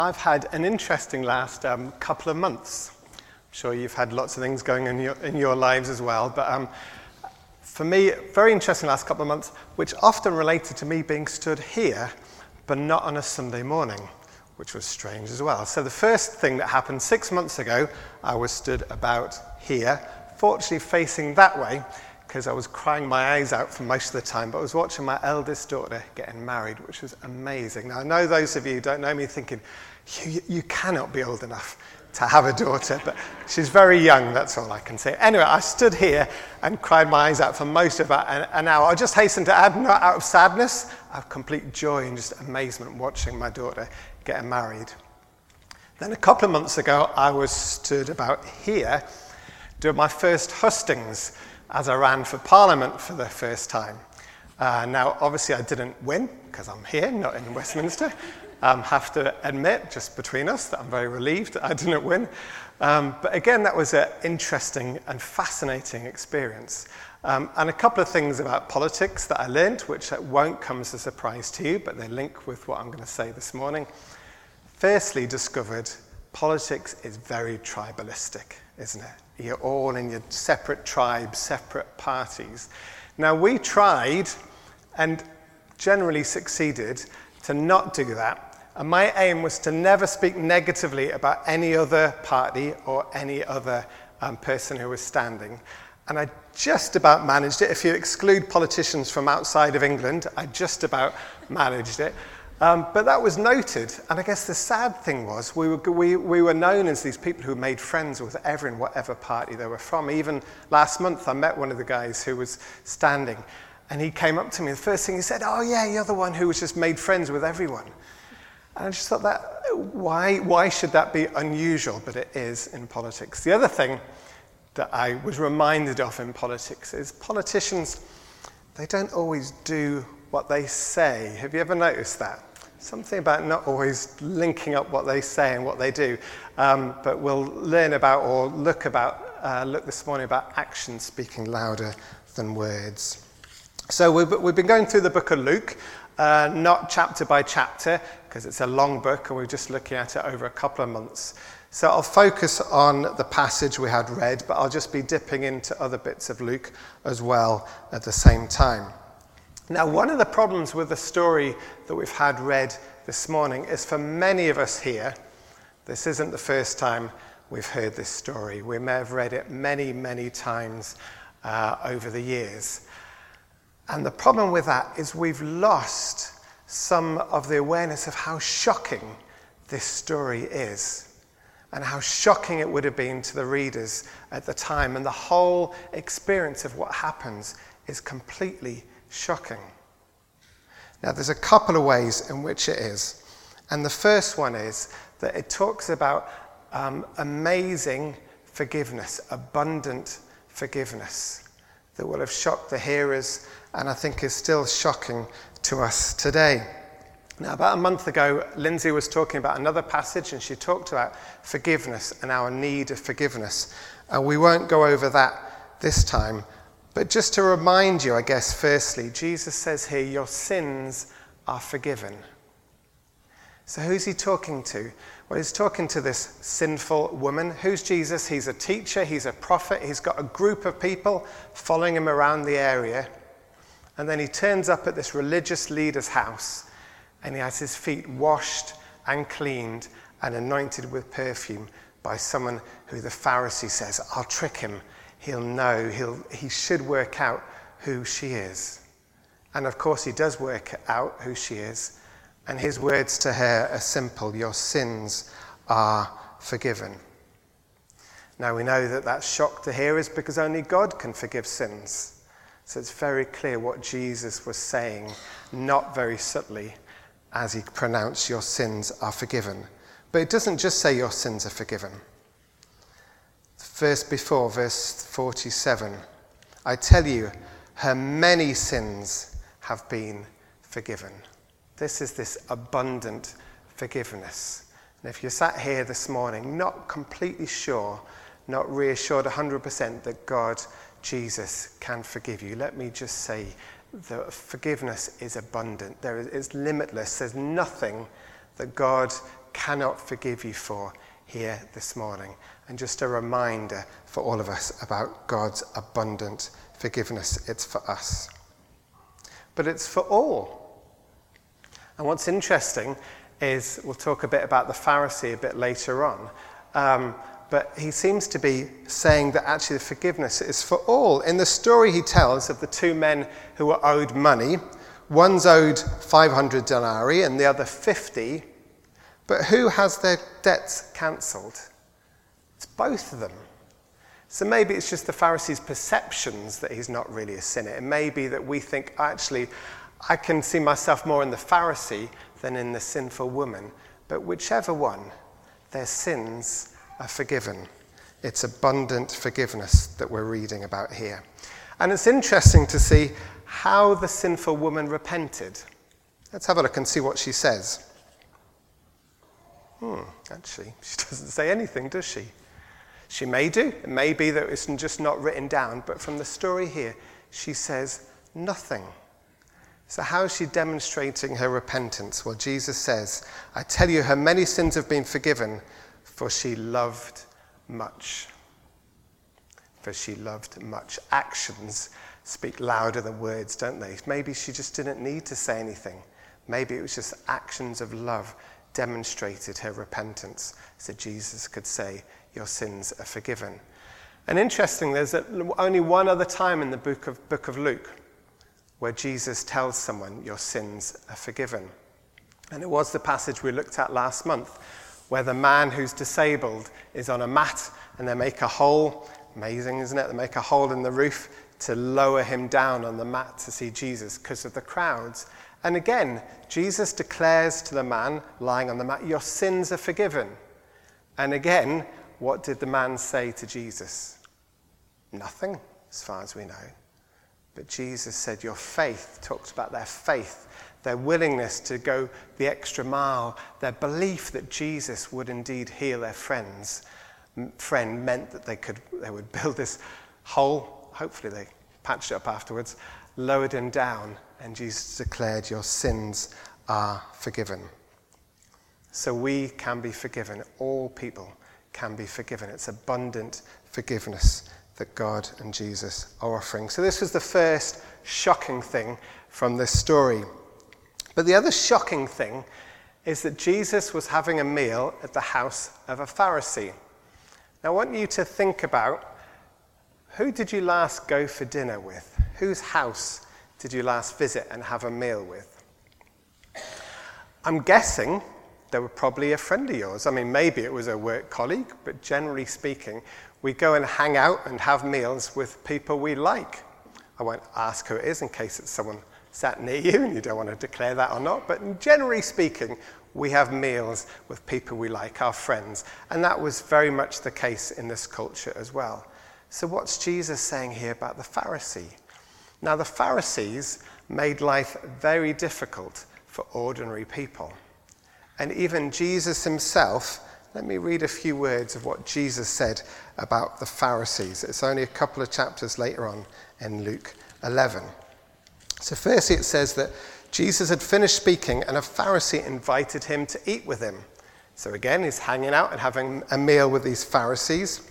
I've had an interesting last couple of months. I'm sure you've had lots of things going in your lives as well, but for me, very interesting last couple of months, which often related to me being stood here, but not on a Sunday morning, which was strange as well. So the first thing that happened 6 months ago, I was stood about here, fortunately facing that way, because I was crying my eyes out for most of the time, but I was watching my eldest daughter getting married, which was amazing. Now, I know those of you who don't know me thinking, you cannot be old enough to have a daughter, but she's very young, that's all I can say. Anyway, I stood here and cried my eyes out for most of about an hour. I'll just hasten to add, not out of sadness, out of complete joy and just amazement watching my daughter getting married. Then a couple of months ago, I was stood about here doing my first hustings as I ran for Parliament for the first time. Now, obviously, I didn't win, because I'm here, not in Westminster. Have to admit, just between us, that I'm very relieved that I didn't win. But again, that was an interesting and fascinating experience. And a couple of things about politics that I learned, which won't come as a surprise to you, but they link with what I'm going to say this morning. Firstly, discovered politics is very tribalistic, isn't it? You're all in your separate tribes, separate parties. Now, we tried and generally succeeded to not do that. And my aim was to never speak negatively about any other party or any other person who was standing. And I just about managed it. If you exclude politicians from outside of England, I just about managed it. But that was noted. And I guess the sad thing was we were known as these people who made friends with everyone, whatever party they were from. Even last month, I met one of the guys who was standing. And he came up to me. The first thing he said, "Oh, yeah, you're the one who was just made friends with everyone." And I just thought that, why should that be unusual? But it is in politics. The other thing that I was reminded of in politics is politicians, they don't always do what they say. Have you ever noticed that? Something about not always linking up what they say and what they do. But we'll learn about or look this morning about actions speaking louder than words. So we've been going through the book of Luke, not chapter by chapter, because it's a long book and we're just looking at it over a couple of months. So I'll focus on the passage we had read, but I'll just be dipping into other bits of Luke as well at the same time. Now, one of the problems with the story that we've had read this morning is for many of us here, this isn't the first time we've heard this story. We may have read it many, many times over the years. And the problem with that is we've lost some of the awareness of how shocking this story is and how shocking it would have been to the readers at the time. And the whole experience of what happens is completely shocking. Now, there's a couple of ways in which it is. And the first one is that it talks about amazing forgiveness, abundant forgiveness that will have shocked the hearers and I think is still shocking to us today. Now, about a month ago, Lindsay was talking about another passage and she talked about forgiveness and our need of forgiveness. We won't go over that this time. But just to remind you, I guess, firstly, Jesus says here, your sins are forgiven. So who's he talking to? Well, he's talking to this sinful woman. Who's Jesus? He's a teacher, he's a prophet, he's got a group of people following him around the area. And then he turns up at this religious leader's house and he has his feet washed and cleaned and anointed with perfume by someone who the Pharisee says, I'll trick him. He'll know, he should work out who she is. And of course he does work out who she is. And his words to her are simple, your sins are forgiven. Now we know that shocked the hearers because only God can forgive sins. So it's very clear what Jesus was saying, not very subtly, as he pronounced your sins are forgiven. But it doesn't just say your sins are forgiven. Verse before, verse 47, I tell you, her many sins have been forgiven. This is this abundant forgiveness. And if you're sat here this morning, not completely sure, not reassured 100% that God, Jesus, can forgive you, let me just say that forgiveness is abundant. It's limitless. There's nothing that God cannot forgive you for here this morning. And just a reminder for all of us about God's abundant forgiveness. It's for us. But it's for all. And what's interesting is, we'll talk a bit about the Pharisee a bit later on, but he seems to be saying that actually the forgiveness is for all. In the story he tells of the two men who were owed money, one's owed 500 denarii and the other 50, but who has their debts cancelled? It's both of them. So maybe it's just the Pharisee's perceptions that he's not really a sinner. It may be that we think, actually, I can see myself more in the Pharisee than in the sinful woman. But whichever one, their sins are forgiven. It's abundant forgiveness that we're reading about here. And it's interesting to see how the sinful woman repented. Let's have a look and see what she says. Actually, she doesn't say anything, does she? She may do. It may be that it's just not written down, but from the story here, she says nothing. So how is she demonstrating her repentance? Well, Jesus says, I tell you, her many sins have been forgiven, for she loved much. For she loved much. Actions speak louder than words, don't they? Maybe she just didn't need to say anything. Maybe it was just actions of love demonstrated her repentance, so Jesus could say, your sins are forgiven. And interesting, there's only one other time in the book of Luke where Jesus tells someone, your sins are forgiven. And it was the passage we looked at last month, where the man who's disabled is on a mat and they make a hole. Amazing, isn't it? They make a hole in the roof to lower him down on the mat to see Jesus because of the crowds. And again, Jesus declares to the man lying on the mat, your sins are forgiven. And again, what did the man say to Jesus? Nothing, as far as we know. But Jesus said, your faith, talked about their faith, their willingness to go the extra mile, their belief that Jesus would indeed heal their friend meant that they would build this hole. Hopefully they patched it up afterwards, lowered him down, and Jesus declared, your sins are forgiven. So we can be forgiven. All people can be forgiven. It's abundant forgiveness that God and Jesus are offering. So this was the first shocking thing from this story. But the other shocking thing is that Jesus was having a meal at the house of a Pharisee. Now I want you to think about, who did you last go for dinner with? Whose house did you last visit and have a meal with? I'm guessing they were probably a friend of yours. I mean, maybe it was a work colleague, but generally speaking, we go and hang out and have meals with people we like. I won't ask who it is in case it's someone sat near you and you don't want to declare that or not, but generally speaking, we have meals with people we like, our friends. And that was very much the case in this culture as well. So what's Jesus saying here about the Pharisee? Now, the Pharisees made life very difficult for ordinary people. And even Jesus himself, let me read a few words of what Jesus said about the Pharisees. It's only a couple of chapters later on in Luke 11. So firstly, it says that Jesus had finished speaking and a Pharisee invited him to eat with him. So again, he's hanging out and having a meal with these Pharisees.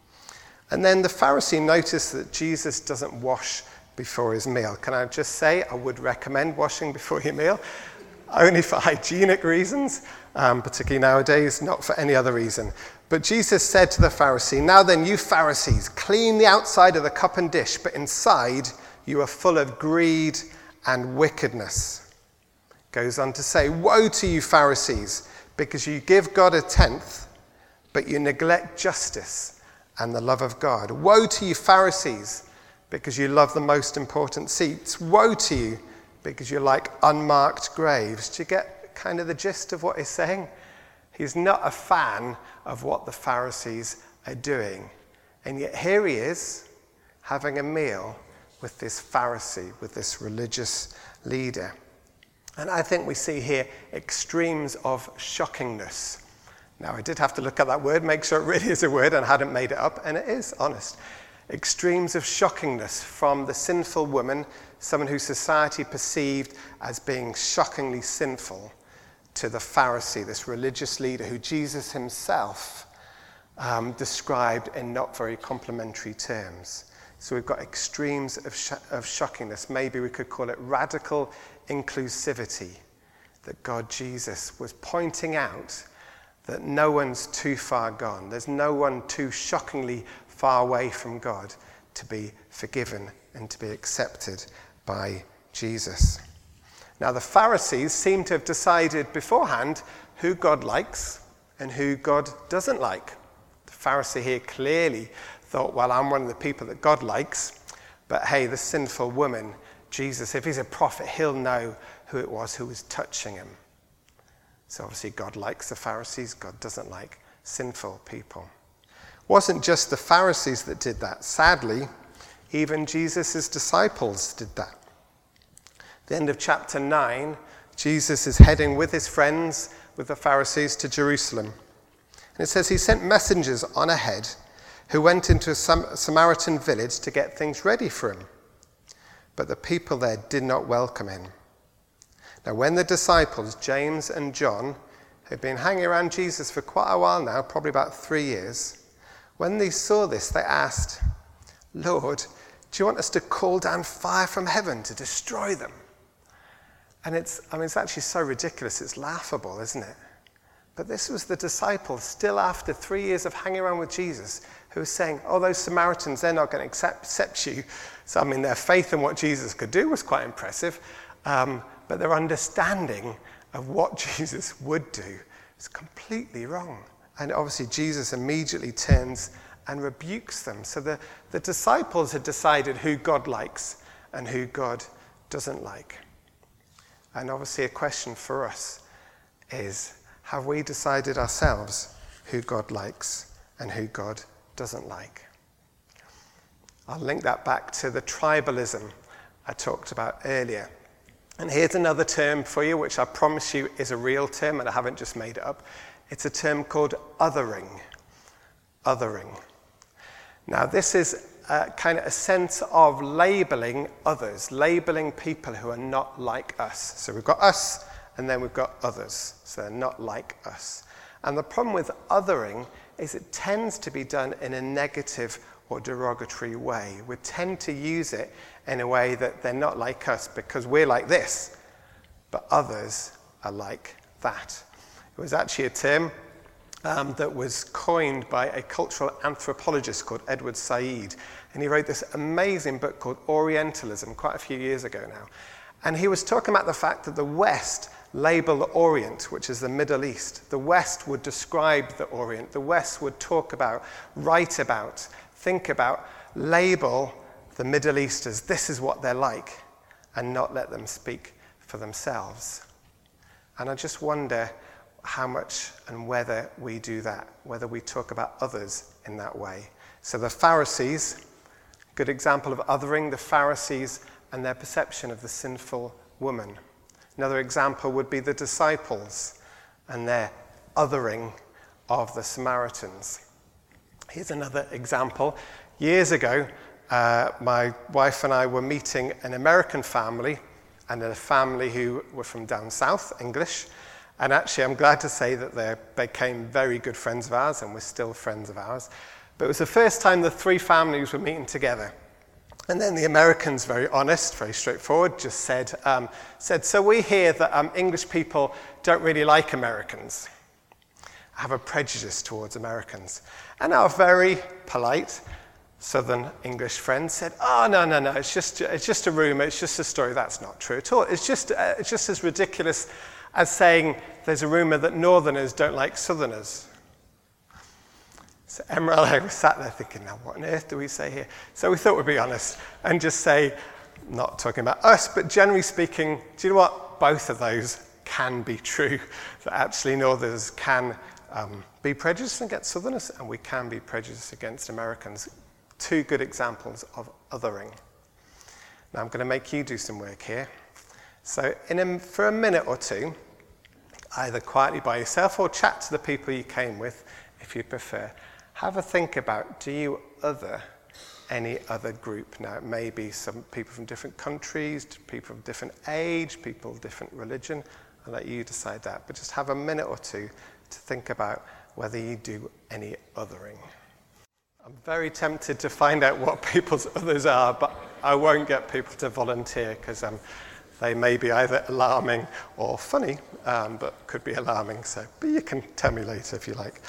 And then the Pharisee noticed that Jesus doesn't wash before his meal. Can I just say, I would recommend washing before your meal, only for hygienic reasons, particularly nowadays, not for any other reason. But Jesus said to the Pharisee, now then, you Pharisees, clean the outside of the cup and dish, but inside you are full of greed and wickedness. Goes on to say, woe to you Pharisees, because you give God a tenth, but you neglect justice and the love of God. Woe to you Pharisees, because you love the most important seats. Woe to you, because you're like unmarked graves. Do you get kind of the gist of what he's saying? He's not a fan of what the Pharisees are doing. And yet here he is, having a meal with this Pharisee, with this religious leader. And I think we see here extremes of shockingness. Now, I did have to look at that word, make sure it really is a word and hadn't made it up, and it is, honest. Extremes of shockingness from the sinful woman, someone who society perceived as being shockingly sinful, to the Pharisee, this religious leader who Jesus himself described in not very complimentary terms. So we've got extremes of shockingness. Maybe we could call it radical inclusivity, that God, Jesus, was pointing out that no one's too far gone. There's no one too shockingly far away from God to be forgiven and to be accepted by Jesus. Now, the Pharisees seem to have decided beforehand who God likes and who God doesn't like. The Pharisee here clearly thought, well, I'm one of the people that God likes, but hey, the sinful woman, Jesus, if he's a prophet, he'll know who it was who was touching him. So obviously God likes the Pharisees, God doesn't like sinful people. It wasn't just the Pharisees that did that. Sadly, even Jesus' disciples did that. At the end of chapter 9, Jesus is heading with his friends, with the Pharisees, to Jerusalem. And it says he sent messengers on ahead who went into a Samaritan village to get things ready for him. But the people there did not welcome him. Now, when the disciples, James and John, who'd been hanging around Jesus for quite a while now, probably about 3 years, when they saw this, they asked, Lord, do you want us to call down fire from heaven to destroy them? And it's actually so ridiculous, it's laughable, isn't it? But this was the disciples, still after 3 years of hanging around with Jesus, who was saying, oh, those Samaritans, they're not going to accept you. So, their faith in what Jesus could do was quite impressive. But their understanding of what Jesus would do is completely wrong. And obviously Jesus immediately turns and rebukes them. So the disciples had decided who God likes and who God doesn't like. And obviously a question for us is, have we decided ourselves who God likes and who God doesn't like? I'll link that back to the tribalism I talked about earlier. And here's another term for you, which I promise you is a real term, and I haven't just made it up. It's a term called othering. Othering. Now, this is kind of a sense of labeling others, labeling people who are not like us. So we've got us, and then we've got others. So they're not like us. And the problem with othering is it tends to be done in a negative or derogatory way. We tend to use it in a way that they're not like us because we're like this, but others are like that. It was actually a term that was coined by a cultural anthropologist called Edward Said, and he wrote this amazing book called Orientalism quite a few years ago now. And he was talking about the fact that the West label the Orient, which is the Middle East. The West would describe the Orient. The West would talk about, write about, think about, label the Middle East as this is what they're like, and not let them speak for themselves. And I just wonder how much and whether we do that, whether we talk about others in that way. So the Pharisees, good example of othering, the Pharisees and their perception of the sinful woman. Another example would be the disciples and their othering of the Samaritans. Here's another example. Years ago, my wife and I were meeting an American family and a family who were from down south, English. And actually, I'm glad to say that they became very good friends of ours, and we're still friends of ours. But it was the first time the three families were meeting together. And then the Americans, very honest, very straightforward, just said, so we hear that English people don't really like Americans, have a prejudice towards Americans. And our very polite Southern English friend said, oh, no, it's just a rumor, it's just a story. That's not true at all. It's just as ridiculous as saying there's a rumor that Northerners don't like Southerners. So Emma and I were sat there thinking, now what on earth do we say here? So we thought we'd be honest and just say, not talking about us, but generally speaking, do you know what? Both of those can be true. That actually Northerners can be prejudiced against Southerners, and we can be prejudiced against Americans. Two good examples of othering. Now I'm going to make you do some work here. So for a minute or two, either quietly by yourself or chat to the people you came with, if you prefer. Have a think about, do you other any other group? Now, it may be some people from different countries, people of different age, people of different religion. I'll let you decide that. But just have a minute or two to think about whether you do any othering. I'm very tempted to find out what people's others are, but I won't get people to volunteer because they may be either alarming or funny, but could be alarming. But you can tell me later if you like.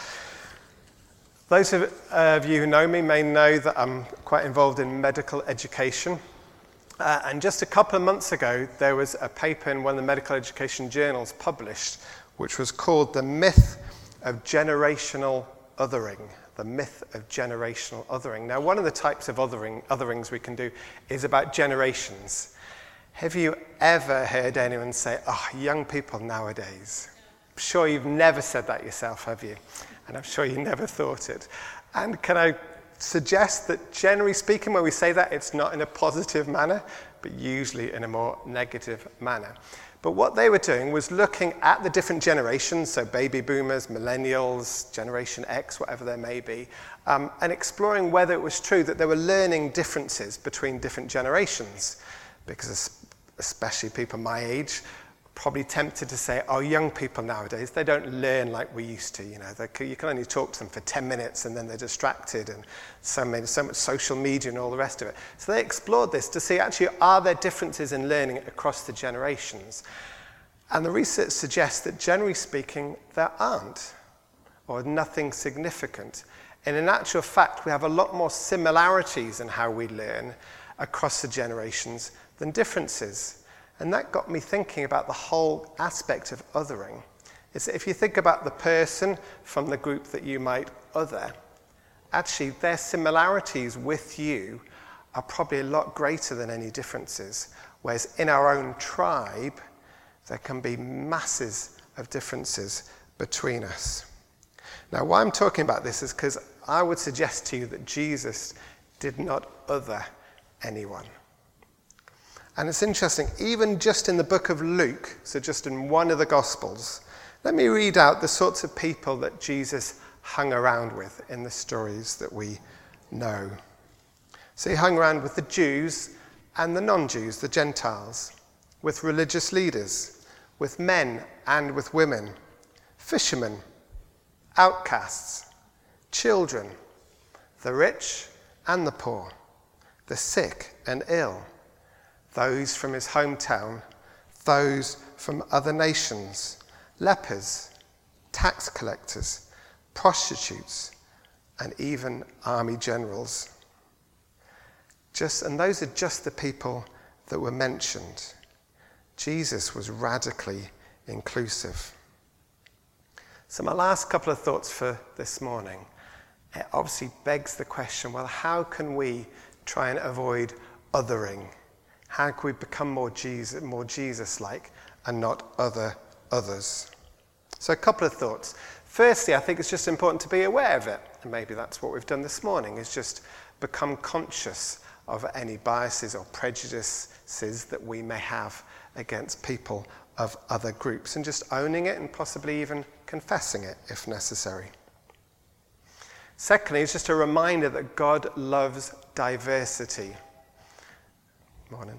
Those of you who know me may know that I'm quite involved in medical education. And just a couple of months ago, there was a paper in one of the medical education journals published, which was called The Myth of Generational Othering. The myth of generational othering. Now, one of the types of otherings we can do is about generations. Have you ever heard anyone say, oh, young people nowadays? I'm sure you've never said that yourself, have you? And I'm sure you never thought it. And can I suggest that generally speaking, when we say that, it's not in a positive manner, but usually in a more negative manner. But what they were doing was looking at the different generations, so baby boomers, millennials, Generation X, whatever there may be, and exploring whether it was true that there were learning differences between different generations. Because especially people my age, probably tempted to say, oh, young people nowadays, they don't learn like we used to. You can only talk to them for 10 minutes and then they're distracted, and so much social media and all the rest of it. So they explored this to see, actually, are there differences in learning across the generations? And the research suggests that, generally speaking, there aren't, or nothing significant. And in actual fact, we have a lot more similarities in how we learn across the generations than differences. And that got me thinking about the whole aspect of othering. Is that if you think about the person from the group that you might other, actually their similarities with you are probably a lot greater than any differences. Whereas in our own tribe, there can be masses of differences between us. Now, why I'm talking about this is because I would suggest to you that Jesus did not other anyone. And it's interesting, even just in the book of Luke, so just in one of the Gospels, let me read out the sorts of people that Jesus hung around with in the stories that we know. So he hung around with the Jews and the non-Jews, the Gentiles, with religious leaders, with men and with women, fishermen, outcasts, children, the rich and the poor, the sick and ill, those from his hometown, those from other nations, lepers, tax collectors, prostitutes, and even army generals. And those are just the people that were mentioned. Jesus was radically inclusive. So my last couple of thoughts for this morning, it obviously begs the question, well, how can we try and avoid othering? How can we become more Jesus-like and not others? So a couple of thoughts. Firstly, I think it's just important to be aware of it. And maybe that's what we've done this morning, is just become conscious of any biases or prejudices that we may have against people of other groups, and just owning it and possibly even confessing it if necessary. Secondly, it's just a reminder that God loves diversity. Morning.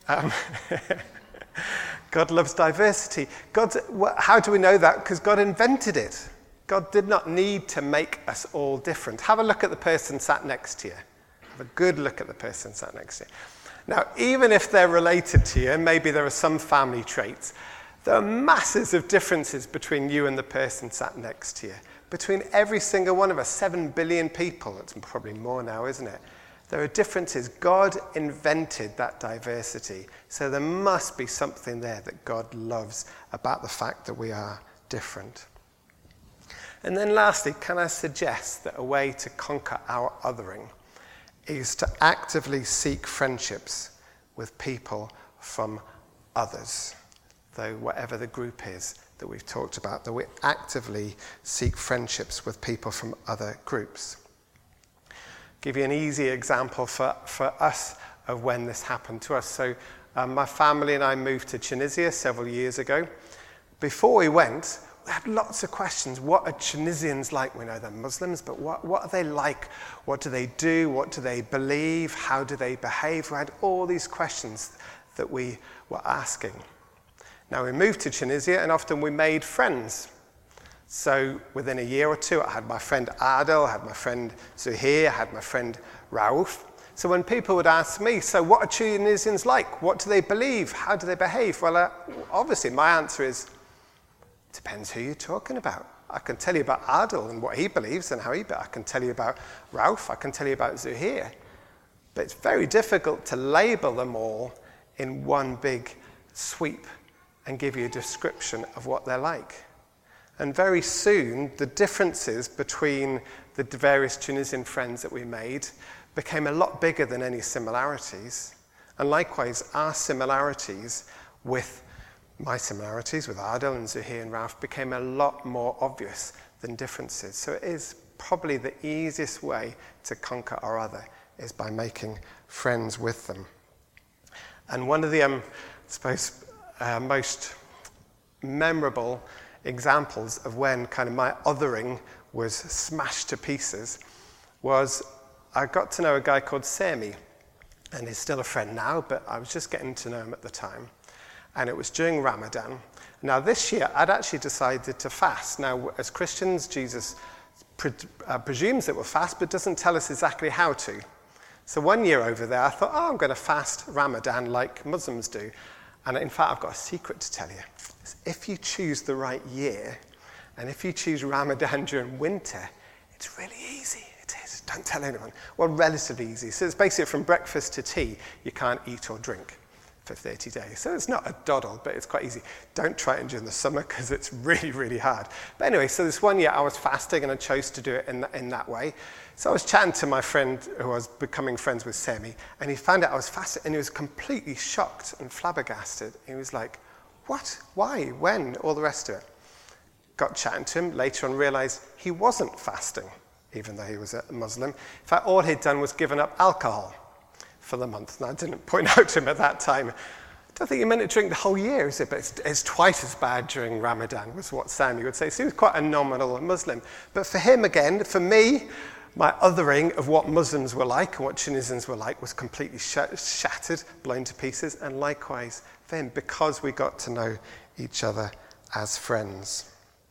God loves diversity. How do we know that? Because God invented it. God did not need to make us all different. Have a look at the person sat next to you. Have a good look at the person sat next to you. Now, even if they're related to you, and maybe there are some family traits, there are masses of differences between you and the person sat next to you. Between every single one of us, 7 billion people, it's probably more now, isn't it? There are differences. God invented that diversity. So there must be something there that God loves about the fact that we are different. And then lastly, can I suggest that a way to conquer our othering is to actively seek friendships with people from others, though whatever the group is that we've talked about, that we actively seek friendships with people from other groups. Give you an easy example for us of when this happened to us. So my family and I moved to Tunisia several years ago. Before we went, we had lots of questions. What are Tunisians like? We know they're Muslims, but what are they like? What do they do? What do they believe? How do they behave? We had all these questions that we were asking. Now we moved to Tunisia and often we made friends. So within a year or two, I had my friend Adel, I had my friend Zuhair, I had my friend Raouf. So when people would ask me, so what are Tunisians like? What do they believe? How do they behave? Well, obviously my answer is, depends who you're talking about. I can tell you about Adel and what he believes and how he believes. I can tell you about Raouf, I can tell you about Zuhair. But it's very difficult to label them all in one big sweep and give you a description of what they're like. And very soon, the differences between the various Tunisian friends that we made became a lot bigger than any similarities. And likewise, our similarities with my similarities with Adel and Zuhair and Raouf became a lot more obvious than differences. So it is probably the easiest way to conquer our other is by making friends with them. And one of the, most memorable examples of when kind of my othering was smashed to pieces was I got to know a guy called Sami, and he's still a friend now, but I was just getting to know him at the time. And it was during Ramadan. Now this year, I'd actually decided to fast. Now, as Christians, Jesus presumes that we'll fast, but doesn't tell us exactly how to. So one year over there, I thought, I'm going to fast Ramadan like Muslims do. And in fact, I've got a secret to tell you. If you choose the right year, and if you choose Ramadan during winter, it's really easy. It is. Don't tell anyone. Well, relatively easy. So it's basically from breakfast to tea, you can't eat or drink for 30 days. So it's not a doddle, but it's quite easy. Don't try it during the summer because it's really, really hard. But anyway, so this one year I was fasting and I chose to do it in that way. So I was chatting to my friend who was becoming friends with Sami, and he found out I was fasting and he was completely shocked and flabbergasted. He was like, what? Why? When? All the rest of it. Got chatting to him, later on realized he wasn't fasting, even though he was a Muslim. In fact, all he'd done was given up alcohol for the month. And I didn't point out to him at that time, I don't think you're meant to drink the whole year, is it? But it's twice as bad during Ramadan, was what Sami would say. So he was quite a nominal Muslim. But for him, again, for me, my othering of what Muslims were like and what Tunisians were like was completely shattered, blown to pieces. And likewise for him, because we got to know each other as friends.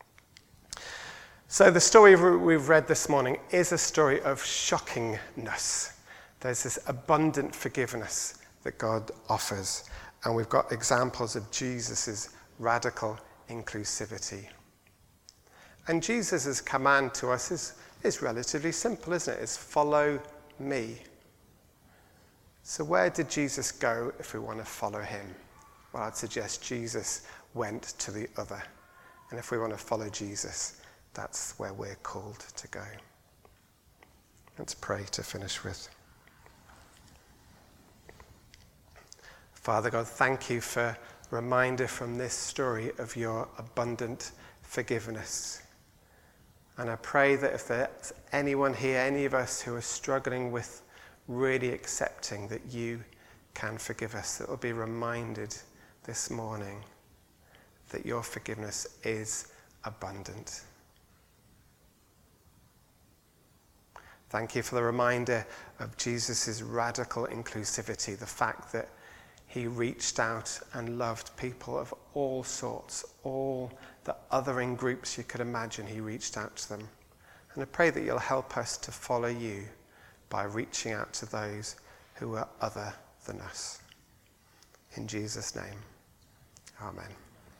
So the story we've read this morning is a story of shockingness. There's this abundant forgiveness that God offers. And we've got examples of Jesus' radical inclusivity. And Jesus' command to us is relatively simple, isn't it? It's follow me. So where did Jesus go if we want to follow him? Well, I'd suggest Jesus went to the other. And if we want to follow Jesus, that's where we're called to go. Let's pray to finish with. Father God, thank you for a reminder from this story of your abundant forgiveness. And I pray that if there's anyone here, any of us who are struggling with really accepting that you can forgive us, that will be reminded this morning that your forgiveness is abundant. Thank you for the reminder of Jesus' radical inclusivity, the fact that he reached out and loved people of all sorts, all the othering groups you could imagine, he reached out to them. And I pray that you'll help us to follow you by reaching out to those who are other than us. In Jesus' name, amen.